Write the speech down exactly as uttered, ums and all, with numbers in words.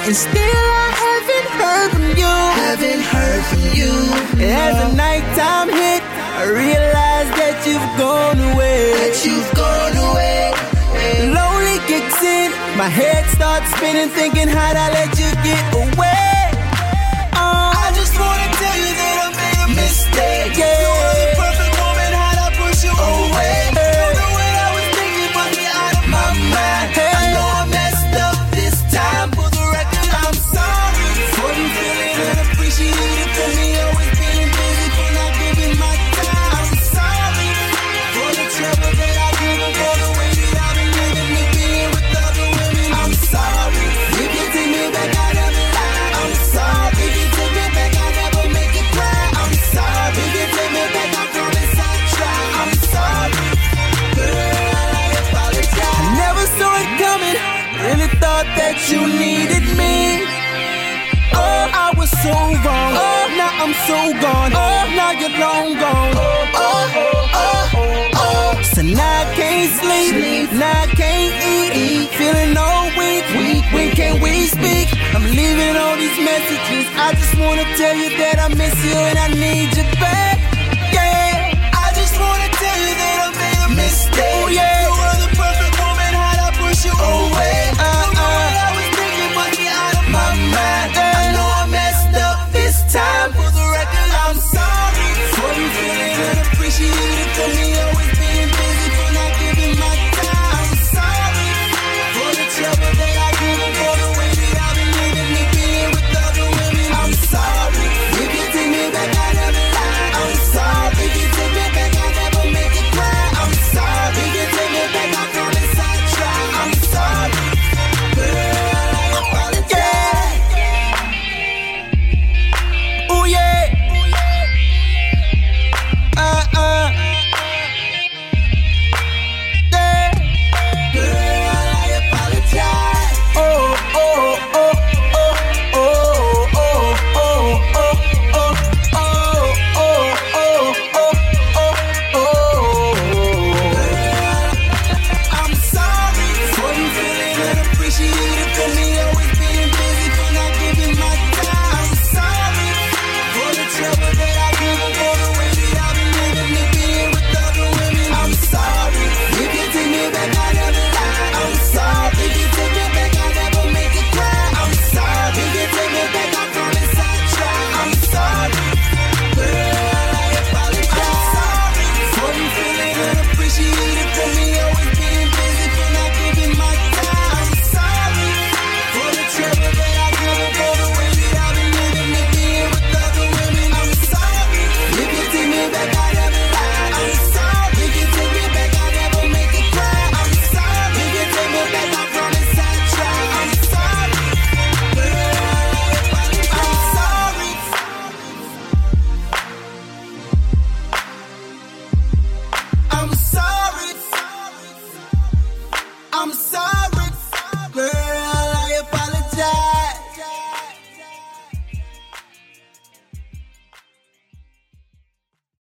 and still I haven't heard from you. Haven't heard from you. As the nighttime hit, I realize that you've gone away. That you've gone away. Lonely kicks in, my head starts spinning, thinking how'd I let you get away. Uh, I just wanna tell you that I made a mistake. Yeah. You were the perfect woman, how'd I push you away? Don't know what I was thinking, but me out of my mind. Hey. I know I messed up this time. For the record, I'm sorry for you feeling unappreciated, for me always being busy, for not giving my time. I'm sorry for the trouble that I give and for the way that I've been living, me being with other women. I'm sorry. You can take me back, I never lie. I'm sorry. You can take me back, I never make you cry. I'm sorry. You can take me back, I promise I'll try. I'm sorry. Girl, I apologize. I never saw it coming, really thought that you needed me. Oh, I was so wrong. Oh, now I'm so gone. Oh, now you're long gone. Oh, oh, oh, oh, oh. So now I can't sleep, now I can't eat. Feeling all weak, weak. When can we speak? I'm leaving all these messages. I just wanna tell you that I miss you and I need you back.